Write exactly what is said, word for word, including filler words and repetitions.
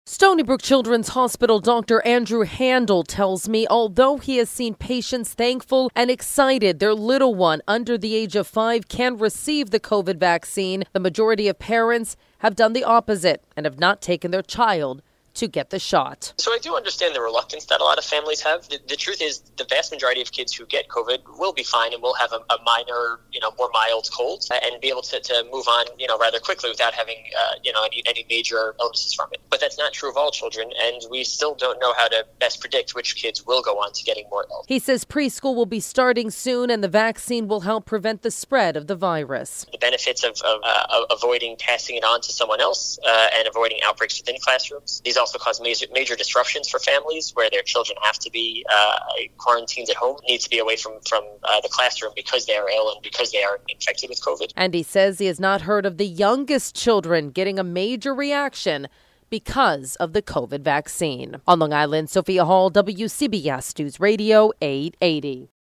Stony Brook Children's Hospital Doctor Andrew Handel tells me although he has seen patients thankful and excited their little one under the age of five can receive the COVID vaccine, the majority of parents have done the opposite and have not taken their child to get the shot. So I do understand the reluctance that a lot of families have. The, the truth is the vast majority of kids who get COVID will be fine and will have a, a minor, you know, more mild cold and be able to, to move on, you know, rather quickly without having, uh, you know, any, any major illnesses from it. But that's not true of all children, and we still don't know how to best predict which kids will go on to getting more ill. He says preschool will be starting soon and the vaccine will help prevent the spread of the virus. The benefits of, of uh, avoiding passing it on to someone else uh, and avoiding outbreaks within classrooms. These also cause major, major disruptions for families where their children have to be uh, quarantined at home, need to be away from, from uh, the classroom because they are ill and because they are infected with COVID. And he says he has not heard of the youngest children getting a major reaction because of the COVID vaccine. On Long Island, Sophia Hall, W C B S News Radio eight eighty.